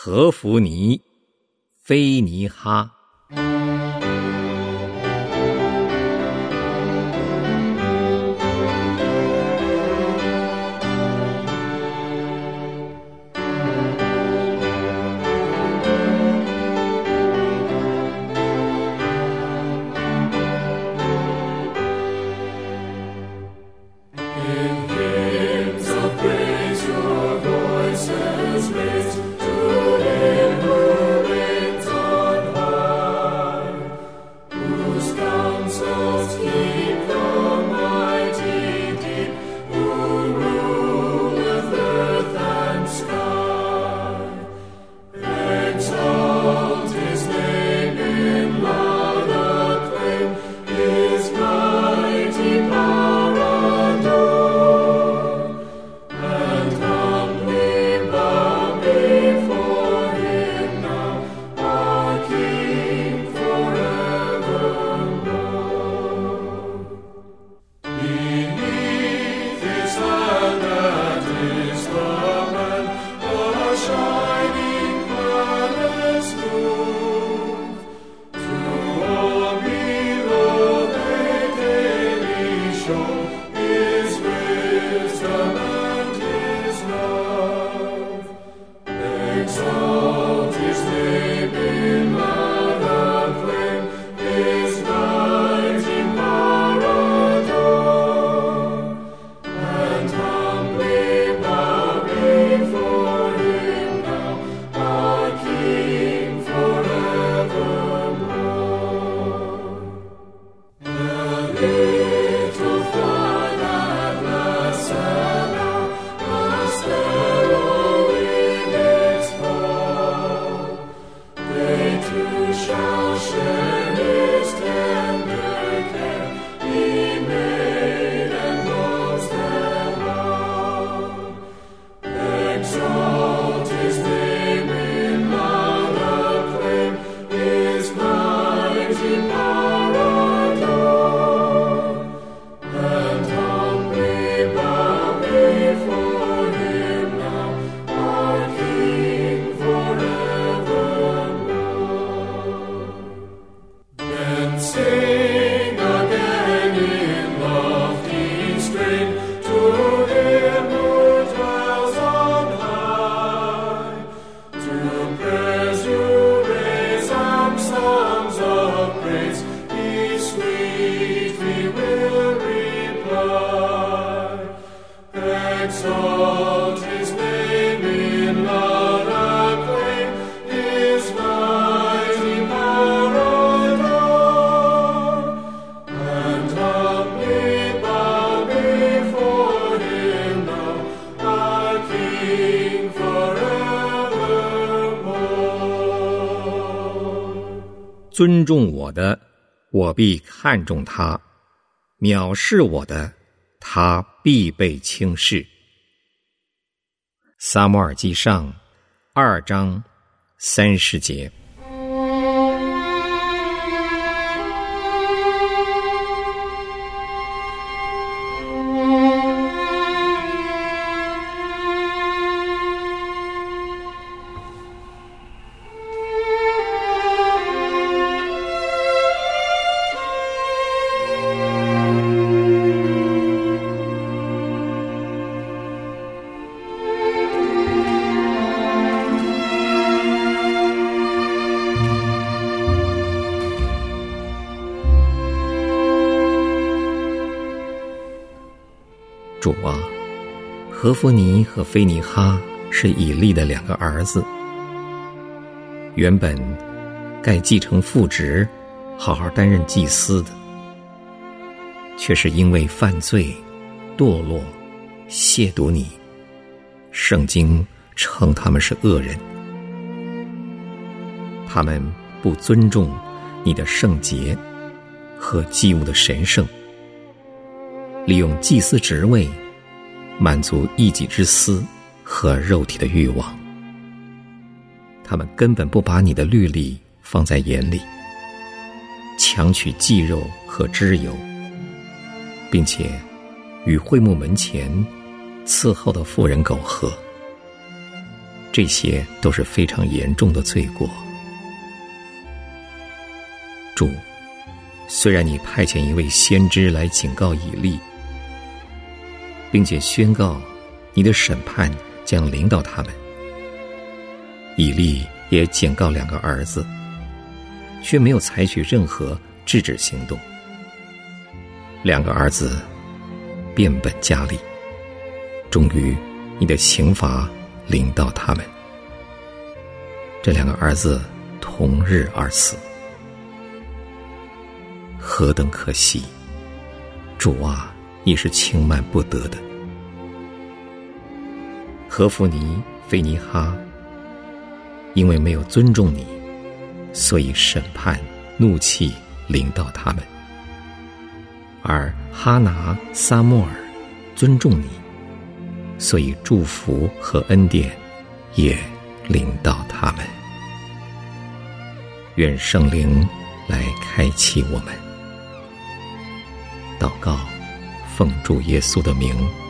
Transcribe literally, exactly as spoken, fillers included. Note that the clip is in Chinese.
何弗尼、菲尼哈。尊重我的，我必看重他；藐视我的，他必被轻视。撒母耳记上二章三十节。主啊，何弗尼和菲尼哈是以利的两个儿子，原本该继承父职，好好担任祭司的，却是因为犯罪、堕落、亵渎你，圣经称他们是恶人。他们不尊重你的圣洁和祭物的神圣，利用祭司职位满足一己之私和肉体的欲望。他们根本不把你的律例放在眼里，强取祭肉和脂油，并且与会幕门前伺候的妇人苟合。 这些都是非常严重的罪过。主，虽然你派遣一位先知来警告以利，并且宣告你的审判将临到他们，以利也警告两个儿子，却没有采取任何制止行动。两个儿子变本加厉，终于你的刑罚临到他们。这两个儿子同日而死，何等可惜！主啊，你是轻慢不得的。何弗尼、菲尼哈因为没有尊重你，所以审判怒气临到他们；而哈拿、撒母耳尊重你，所以祝福和恩典也临到他们。愿圣灵来开启我们。祷告，奉主耶稣的名。